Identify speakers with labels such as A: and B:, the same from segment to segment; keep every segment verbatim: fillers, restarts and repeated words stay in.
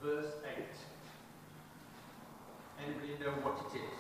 A: verse eight. Anybody know what it is?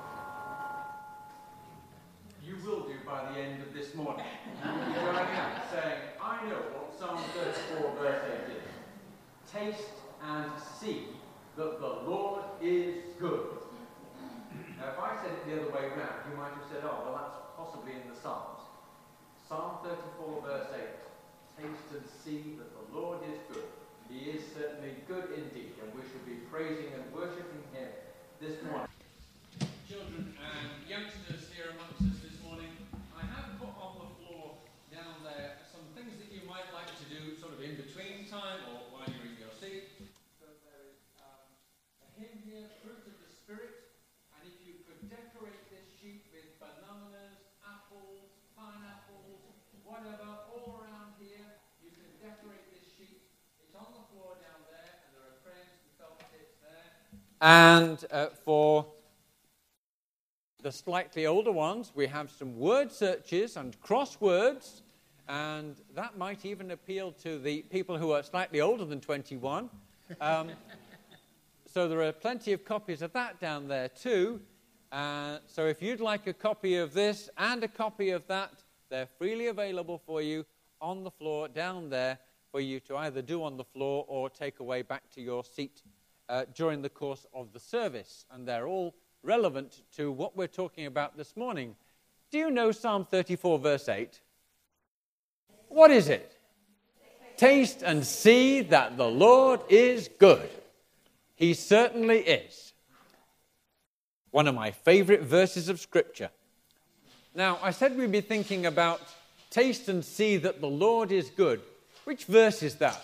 A: You will do by the end of this morning. You're going out saying, I know what Psalm thirty-four verse eight is. Taste and see that the Lord is good. Now, if I said it the other way round, you might have said, oh, well, that's possibly in the Psalms. Psalm thirty-four verse eight. Taste and see that the Lord is good. He is certainly good indeed, and we should be praising and worshipping him this morning. Children and youngsters here amongst us this morning, I have put on the floor down there some things that you might like to do sort of in between time or while you're in your seat. So there is um, a hymn here, Fruit of the Spirit, and if you could decorate this sheet with bananas, apples, pineapples, whatever, all around here, you can decorate this sheet. It's on the floor down there, and there are friends who felt it's there. And uh, for the slightly older ones, we have some word searches and crosswords, and that might even appeal to the people who are slightly older than twenty-one. Um, so there are plenty of copies of that down there too. Uh, so if you'd like a copy of this and a copy of that, they're freely available for you on the floor down there for you to either do on the floor or take away back to your seat uh, during the course of the service. And they're all relevant to what we're talking about this morning. Do you know Psalm thirty-four verse eight? What is it? Taste and see that the Lord is good. He certainly is. One of my favorite verses of Scripture. Now, I said we'd be thinking about taste and see that the Lord is good. Which verse is that?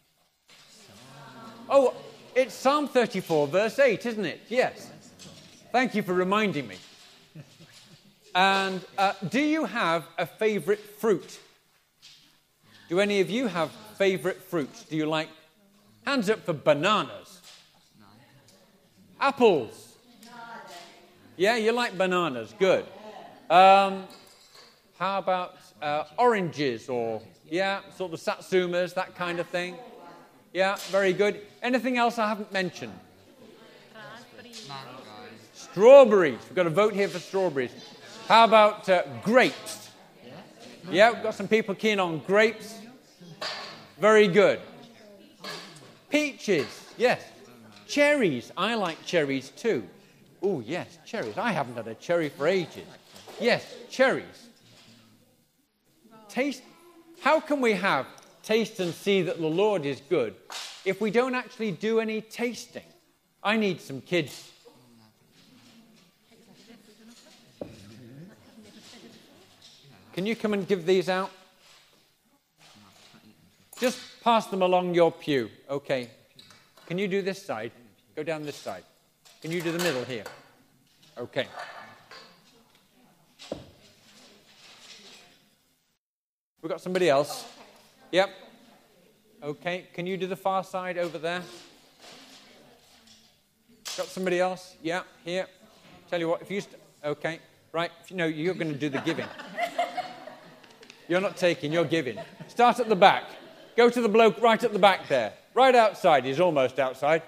A: Oh, it's Psalm thirty-four verse eight, isn't it? Yes. Thank you for reminding me. And uh, do you have a favorite fruit? Do any of you have favorite fruits? Do you like, hands up for bananas? Apples? Yeah, you like bananas. Good. Um, how about uh, oranges or, yeah, sort of satsumas, that kind of thing? Yeah, very good. Anything else I haven't mentioned? Strawberries. We've got a vote here for strawberries. How about uh, grapes? Yeah, we've got some people keen on grapes. Very good. Peaches. Yes. Cherries. I like cherries too. Oh, yes, cherries. I haven't had a cherry for ages. Yes, cherries. Taste. How can we have taste and see that the Lord is good if we don't actually do any tasting? I need some kids. Can you come and give these out? Just pass them along your pew. Okay. Can you do this side? Go down this side. Can you do the middle here? Okay. We've got somebody else. Yep. Okay. Can you do the far side over there? Got somebody else? Yeah, here. Tell you what, if you... St- okay. Right. No, you're going to do the giving. You're not taking, you're giving. Start at the back. Go to the bloke right at the back there. Right outside. He's almost outside.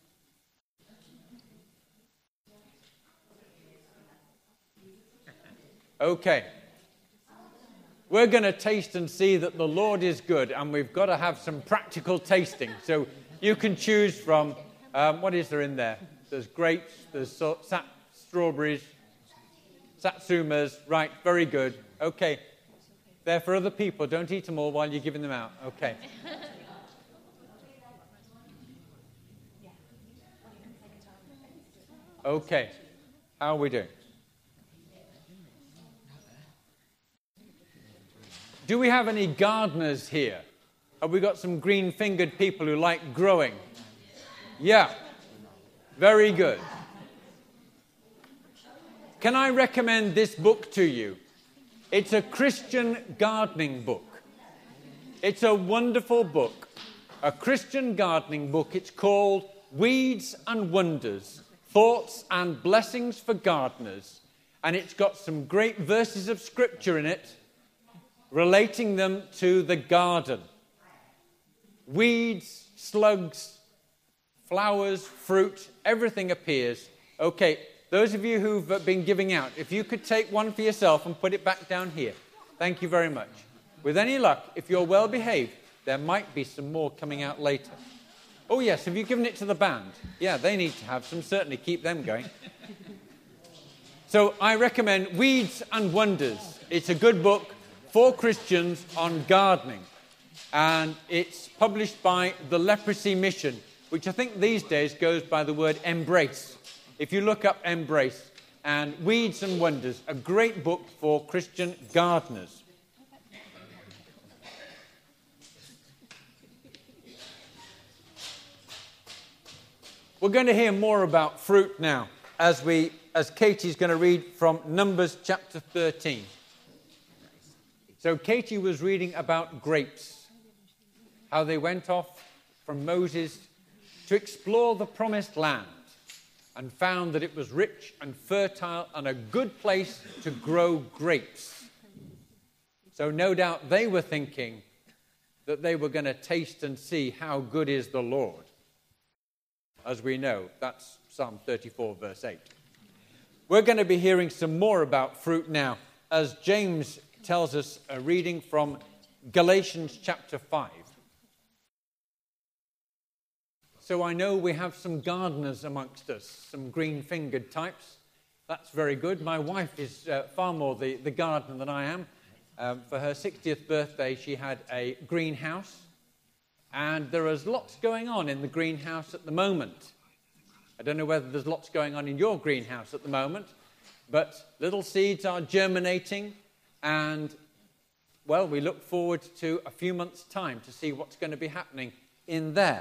A: Okay. We're going to taste and see that the Lord is good, and we've got to have some practical tasting. So you can choose from, um, what is there in there? There's grapes, there's so, sat, strawberries, satsumas. Right, very good. Okay. They're for other people. Don't eat them all while you're giving them out. Okay. Okay. How are we doing? Do we have any gardeners here? Have we got some green-fingered people who like growing? Yeah. Very good. Can I recommend this book to you? It's a Christian gardening book. It's a wonderful book. A Christian gardening book. It's called Weeds and Wonders, Thoughts and Blessings for Gardeners. And it's got some great verses of Scripture in it, relating them to the garden. Weeds, slugs,
B: flowers, fruit, everything appears. Okay, those of you who've been giving out, if you could take one for yourself and put it back down here. Thank you very much. With any luck, if you're well behaved, there might be some more coming out later. Oh yes, have you given it to the band? Yeah, they need to have some, certainly keep them going. So I recommend Weeds and Wonders. It's a good book for Christians on gardening. And it's published by the Leprosy Mission, which I think these days goes by the word Embrace. If you look up Embrace and Weeds and Wonders, a great book for Christian gardeners. We're going to hear more about fruit now, as we, as Katie's going to read from Numbers chapter thirteen. So Katie was reading about grapes, how they went off from Moses to explore the promised land and found that it was rich and fertile and a good place to grow grapes. So no doubt they were thinking that they were going to taste and see how good is the Lord. As we know, that's Psalm thirty-four, verse eight. We're going to be hearing some more about fruit now, as James tells us a reading from Galatians chapter five. So I know we have some gardeners amongst us, some green-fingered types. That's very good. My wife is uh, far more the, the gardener than I am. Um, for her sixtieth birthday, she had a greenhouse. And there is lots going on in the greenhouse at the moment. I don't know whether there's lots going on in your greenhouse at the moment, but little seeds are germinating, and, well, we look forward to a few months' time to see what's going to be happening in there.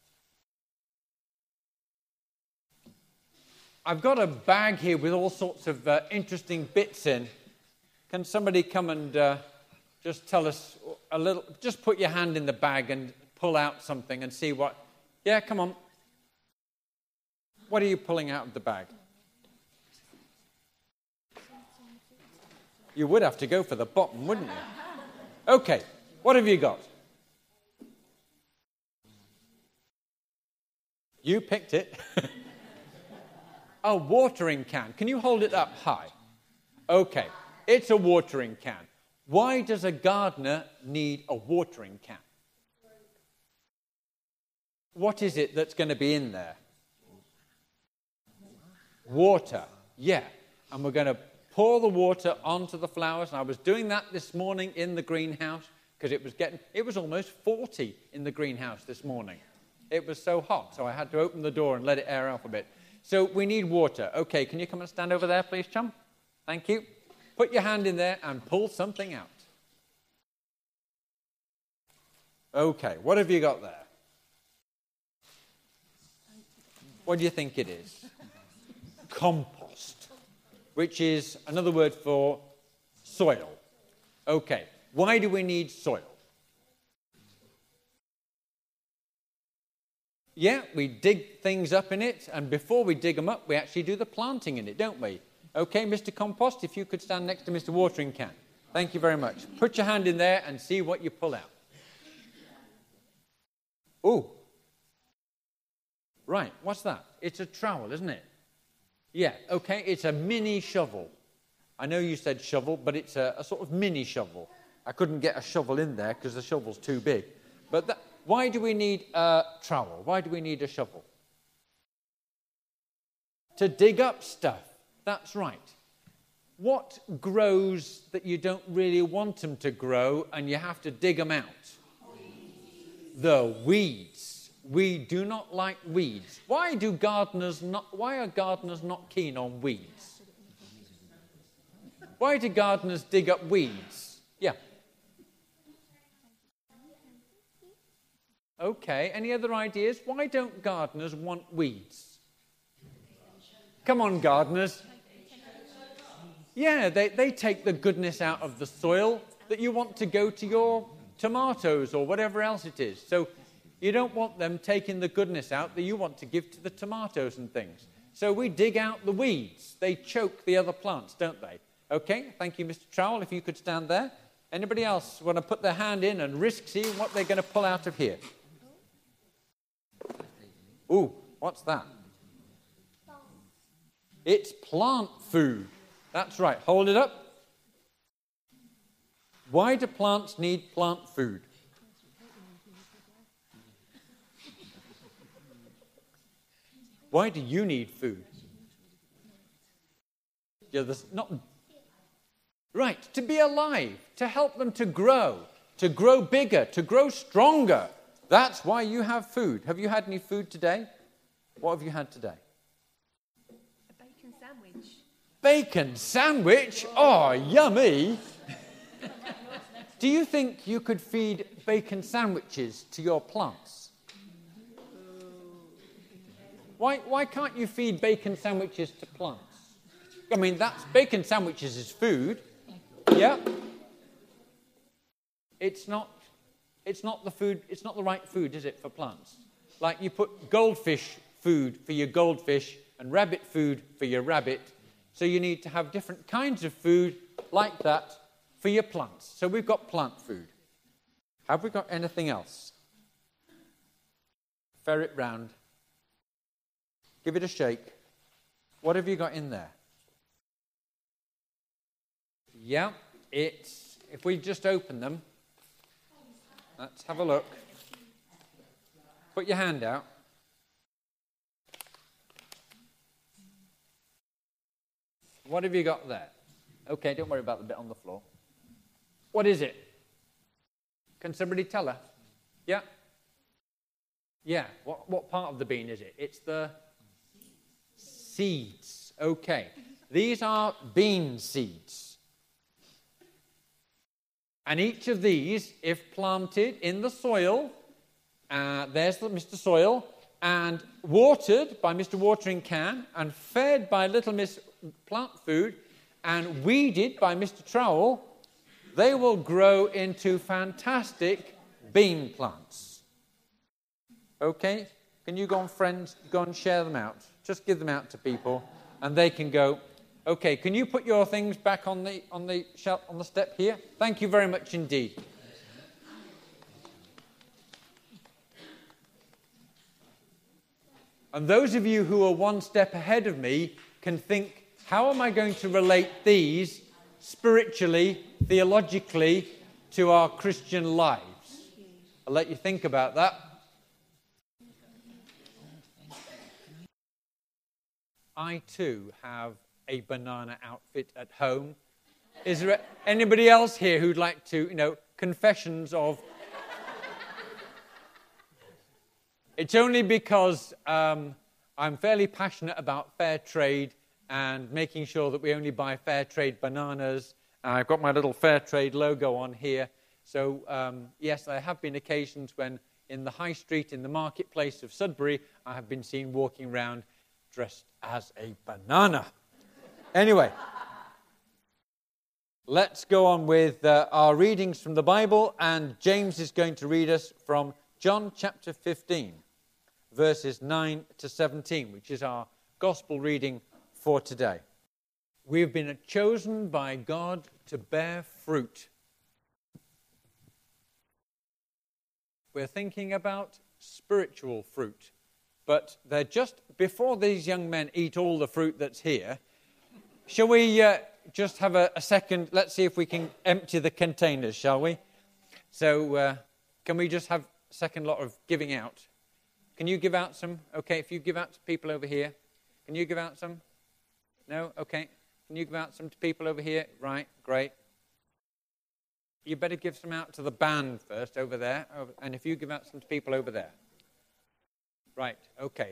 B: I've got a bag here with all sorts of uh, interesting bits in. Can somebody come and uh, just tell us a little, just put your hand in the bag and pull out something and see what... Yeah, come on. What are you pulling out of the bag? You would have to go for the bottom, wouldn't you? Okay, what have you got? You picked it. A watering can. Can you hold it up high? Okay, it's a watering can. Why does a gardener need a watering can? What is it that's going to be in there? Water, yeah. And we're going to pour the water onto the flowers. And I was doing that this morning in the greenhouse because it was getting, it was almost forty in the greenhouse this morning. It was so hot, so I had to open the door and let it air up a bit. So we need water. Okay, can you come and stand over there, please, chum? Thank you. Put your hand in there and pull something out. Okay, what have you got there? What do you think it is? Compost, which is another word for soil. Okay, why do we need soil? Yeah, we dig things up in it, and before we dig them up, we actually do the planting in it, don't we? Okay, Mister Compost, if you could stand next to Mister Watering Can. Thank you very much. Put your hand in there and see what you pull out. Oh. Right, what's that? It's a trowel, isn't it? Yeah, okay, it's a mini shovel. I know you said shovel, but it's a, a sort of mini shovel. I couldn't get a shovel in there because the shovel's too big. But that, why do we need a trowel? Why do we need a shovel? To dig up stuff. That's right. What grows that you don't really want them to grow and you have to dig them out? Weeds. The weeds. We do not like weeds. Why do gardeners not, why are gardeners not keen on weeds? Why do gardeners dig up weeds? Yeah. Okay, any other ideas? Why don't gardeners want weeds? Come on, gardeners. Yeah, they, they take the goodness out of the soil that you want to go to your tomatoes or whatever else it is. So you don't want them taking the goodness out that you want to give to the tomatoes and things. So we dig out the weeds. They choke the other plants, don't they? Okay, thank you, Mister Trowell, if you could stand there. Anybody else want to put their hand in and risk seeing what they're going to pull out of here? Ooh, what's that? It's plant food. That's right. Hold it up. Why do plants need plant food? Why do you need food? Yeah, there's not... Right, to be alive, to help them to grow, to grow bigger, to grow stronger. That's why you have food. Have you had any food today? What have you had today?
C: A bacon sandwich.
B: Bacon sandwich? Oh, yummy. Do you think you could feed bacon sandwiches to your plants? Why, why can't you feed bacon sandwiches to plants? I mean, that's bacon sandwiches is food. Yeah. It's not, it's not the food, it's not the right food, is it, for plants? Like you put goldfish food for your goldfish and rabbit food for your rabbit. So you need to have different kinds of food like that for your plants. So we've got plant food. Have we got anything else? Ferret round. Give it a shake. What have you got in there? Yeah, it's, if we just open them, let's have a look. Put your hand out. What have you got there? Okay, don't worry about the bit on the floor. What is it? Can somebody tell her? Yeah? Yeah, what, what part of the bean is it? It's the seeds. Okay, these are bean seeds. And each of these, if planted in the soil, uh, there's the Mister Soil, and watered by Mister Watering Can, and fed by Little Miss Plant Food, and weeded by Mister Trowel, they will grow into fantastic bean plants. Okay? Can you go on, friends, go and share them out? Just give them out to people, and they can go, okay, can you put your things back on the on the shelf, on the step here? Thank you very much indeed. And those of you who are one step ahead of me can think, how am I going to relate these spiritually, theologically, to our Christian lives? I'll let you think about that. I too have a banana outfit at home. Is there anybody else here who'd like to, you know, confessions of... It's only because um, I'm fairly passionate about fair trade and making sure that we only buy fair trade bananas. Uh, I've got my little fair trade logo on here. So, um, yes, there have been occasions when in the high street, in the marketplace of Sudbury, I have been seen walking around dressed as a banana. Anyway, let's go on with uh, our readings from the Bible, and James is going to read us from John chapter fifteen, verses nine to seventeen, which is our gospel reading for today. We've been chosen by God to bear fruit. We're thinking about spiritual fruit, but they're just, before these young men eat all the fruit that's here, shall we uh, just have a, a second? Let's see if we can empty the containers, shall we? So uh, can we just have a second lot of giving out? Can you give out some? Okay, if you give out to people over here. Can you give out some? No? Okay. Can you give out some to people over here? Right, great. You better give some out to the band first over there. And if you give out some to people over there. Right, okay.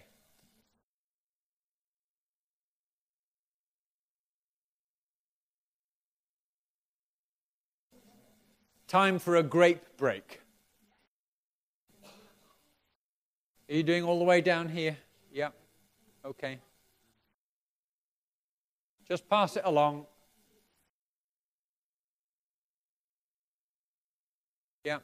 B: Time for a grape break. Are you doing all the way down here? Yeah. Okay. Just pass it along. Yeah.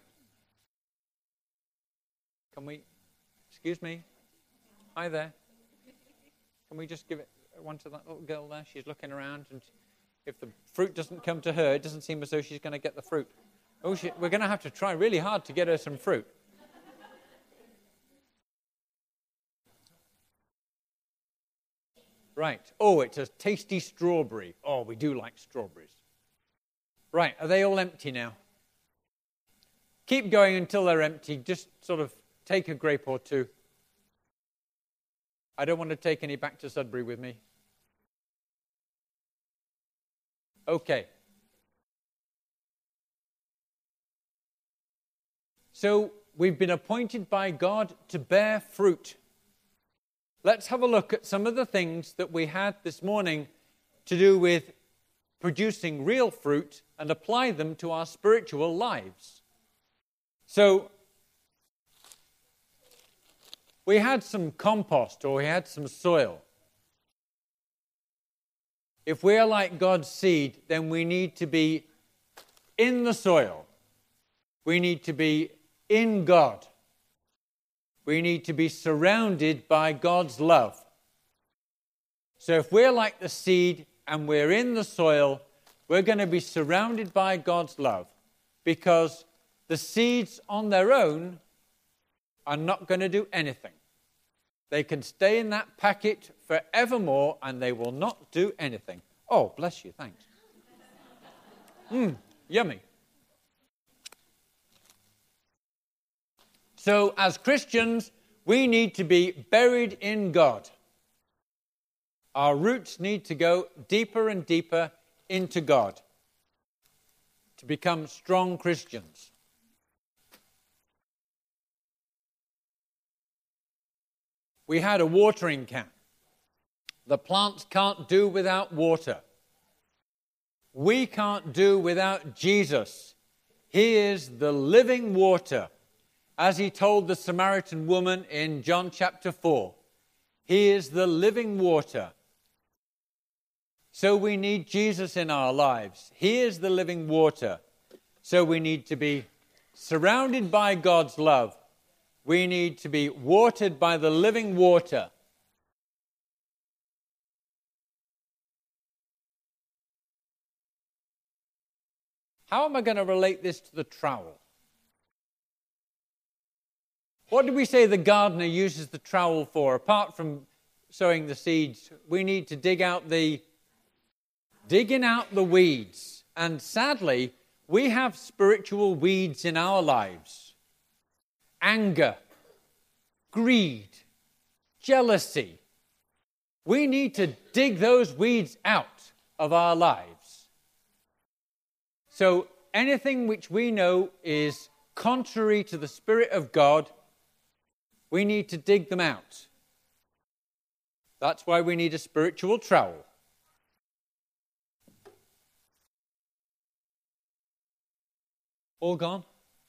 B: Can we, excuse me? Hi there. Can we just give it one to that little girl there? She's looking around, and if the fruit doesn't come to her, it doesn't seem as though she's going to get the fruit. Oh, she, we're going to have to try really hard to get her some fruit. Right. Oh, it's a tasty strawberry. Oh, we do like strawberries. Right. Are they all empty now? Keep going until they're empty. Just sort of take a grape or two. I don't want to take any back to Sudbury with me. Okay. So we've been appointed by God to bear fruit. Let's have a look at some of the things that we had this morning to do with producing real fruit and apply them to our spiritual lives. So we had some compost, or we had some soil. If we are like God's seed, then we need to be in the soil. We need to be in God. We need to be surrounded by God's love. So if we're like the seed and we're in the soil, we're going to be surrounded by God's love, because the seeds on their own are not going to do anything. They can stay in that packet forevermore and they will not do anything. Oh, bless you, thanks. Mmm, yummy. So as Christians, we need to be buried in God. Our roots need to go deeper and deeper into God to become strong Christians. We had a watering can. The plants can't do without water. We can't do without Jesus. He is the living water. As he told the Samaritan woman in John chapter four, he is the living water. So we need Jesus in our lives. He is the living water. So we need to be surrounded by God's love. We need to be watered by the living water. How am I going to relate this to the trowel? What did we say the gardener uses the trowel for? Apart from sowing the seeds, we need to dig out the, digging out the weeds. And sadly, we have spiritual weeds in our lives. Anger, greed, jealousy. We need to dig those weeds out of our lives. So anything which we know is contrary to the Spirit of God, we need to dig them out. That's why we need a spiritual trowel. All gone?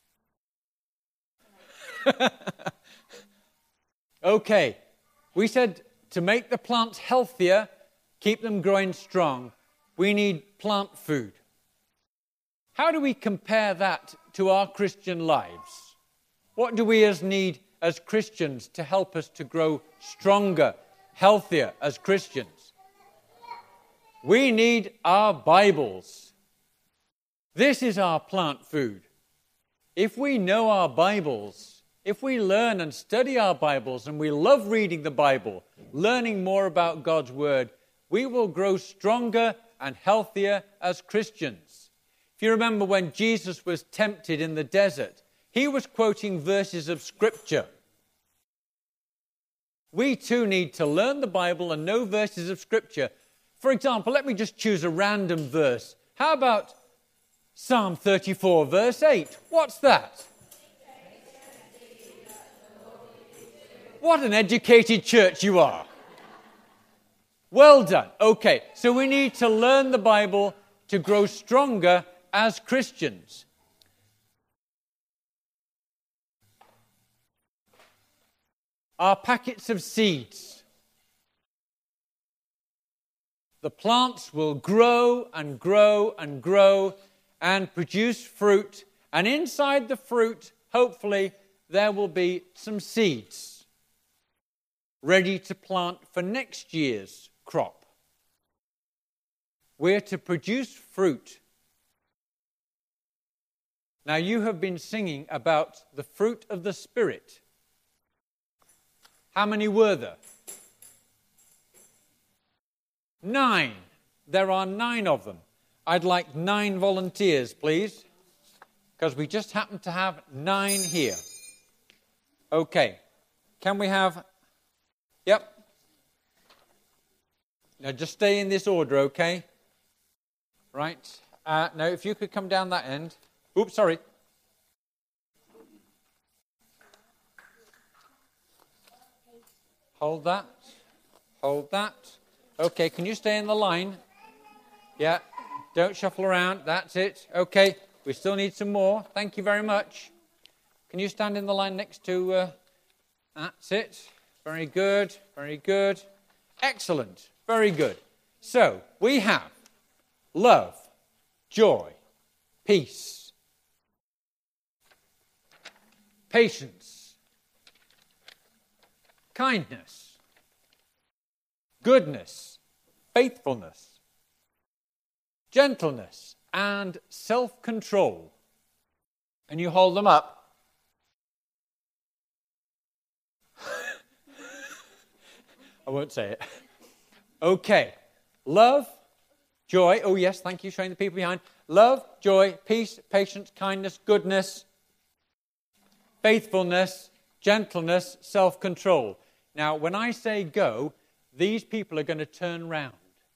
B: Okay. We said to make the plants healthier, keep them growing strong, we need plant food. How do we compare that to our Christian lives? What do we as need as Christians to help us to grow stronger, healthier as Christians? We need our Bibles. This is our plant food. If we know our Bibles, if we learn and study our Bibles, and we love reading the Bible, learning more about God's Word, we will grow stronger and healthier as Christians. If you remember when Jesus was tempted in the desert, he was quoting verses of Scripture. We too need to learn the Bible and know verses of Scripture. For example, let me just choose a random verse. How about Psalm thirty-four, verse eight? What's that? What an educated church you are. Well done. Okay, so we need to learn the Bible to grow stronger as Christians. Our packets of seeds. The plants will grow and grow and grow and produce fruit. And inside the fruit, hopefully, there will be some seeds ready to plant for next year's crop. We're to produce fruit. Now, you have been singing about the fruit of the Spirit. How many were there? Nine. There are nine of them. I'd like nine volunteers, please, because we just happen to have nine here. Okay. Can we have... Yep. Now, just stay in this order, okay? Right. Uh, now, if you could come down that end. Oops, sorry. Hold that. Hold that. Okay, can you stay in the line? Yeah. Don't shuffle around. That's it. Okay. We still need some more. Thank you very much. Can you stand in the line next to... Uh, that's it. Very good. Very good. Excellent. Very good. So, we have love, joy, peace, patience, kindness, goodness, faithfulness, gentleness, and self-control. And you hold them up. I won't say it. Okay. Love, joy. Oh, yes, thank you, showing the people behind. Love, joy, peace, patience, kindness, goodness, faithfulness, gentleness, self-control. Now, when I say go, these people are going to turn round.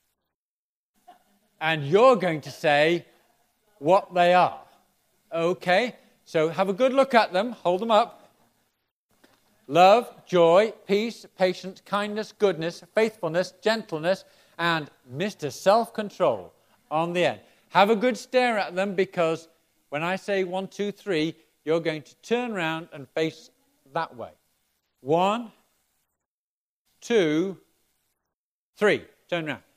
B: And you're going to say what they are. Okay? So have a good look at them. Hold them up. Love, joy, peace, patience, kindness, goodness, faithfulness, gentleness, and Mister Self-Control on the end. Have a good stare at them, because when I say one, two, three, you're going to turn around and face that way. One, two, three. Turn around.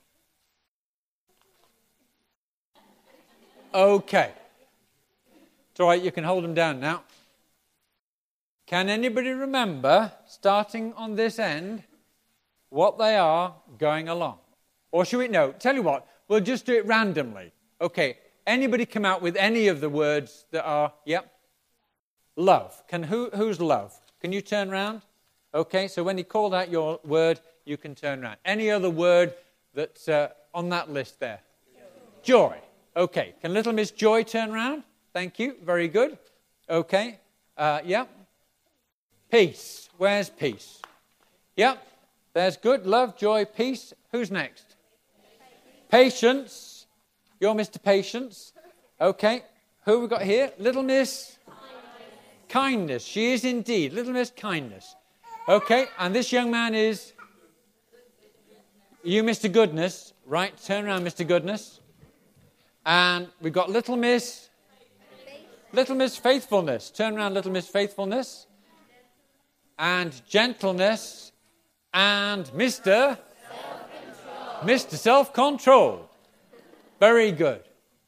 B: Okay. It's all right, you can hold them down now. Can anybody remember, starting on this end, what they are going along? Or should we, no, tell you what, we'll just do it randomly. Okay, anybody come out with any of the words that are, yep, love. Can who who's love? Can you turn round? Okay, so when he called out your word, you can turn round. Any other word that's uh, on that list there? Joy. Joy. Okay, can little Miss Joy turn round? Thank you, very good. Okay, uh, yep. Peace. Where's peace? Yep. There's good. Love, joy, peace. Who's next? Patience. You're Mister Patience. Okay. Who have we got here? Little Miss? Kindness. Kindness. She is indeed. Little Miss Kindness. Okay. And this young man is? You, Mister Goodness. Right. Turn around, Mister Goodness. And we've got Little Miss? Little Miss Faithfulness. Turn around, Little Miss Faithfulness. And gentleness, and Mister Self-Control. Mister Self-Control. Very good.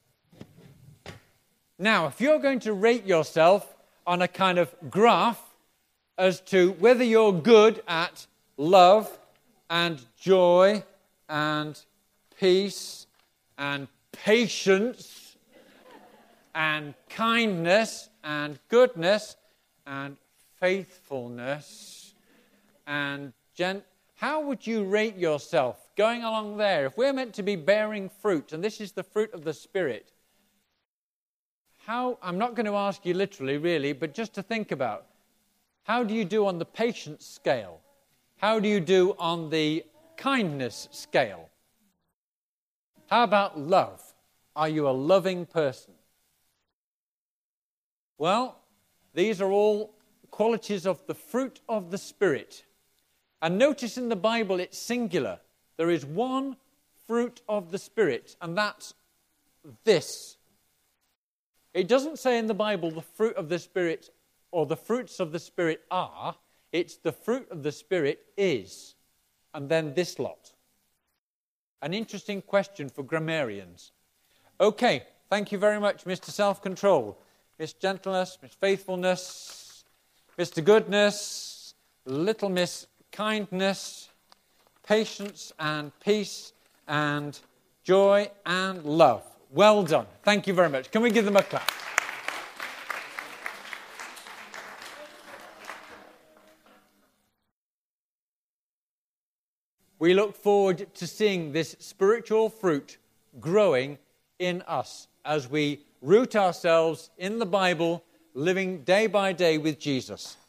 B: Now, if you're going to rate yourself on a kind of graph as to whether you're good at love and joy and peace and patience and kindness and goodness and faithfulness and gent. How would you rate yourself going along there? If we're meant to be bearing fruit, and this is the fruit of the Spirit, how, I'm not going to ask you literally, really, but just to think about, how do you do on the patience scale? How do you do on the kindness scale? How about love? Are you a loving person? Well, these are all qualities of the fruit of the Spirit. And notice in the Bible it's singular. There is one fruit of the Spirit, and that's this. It doesn't say in the Bible the fruit of the Spirit or the fruits of the Spirit are. It's the fruit of the Spirit is. And then this lot. An interesting question for grammarians. Okay, thank you very much, Mister Self-Control, Miss Gentleness, Miss Faithfulness, Mister Goodness, Little Miss Kindness, Patience and Peace and Joy and Love. Well done. Thank you very much. Can we give them a clap? we look forward to seeing this spiritual fruit growing in us as we root ourselves in the Bible, living day by day with Jesus.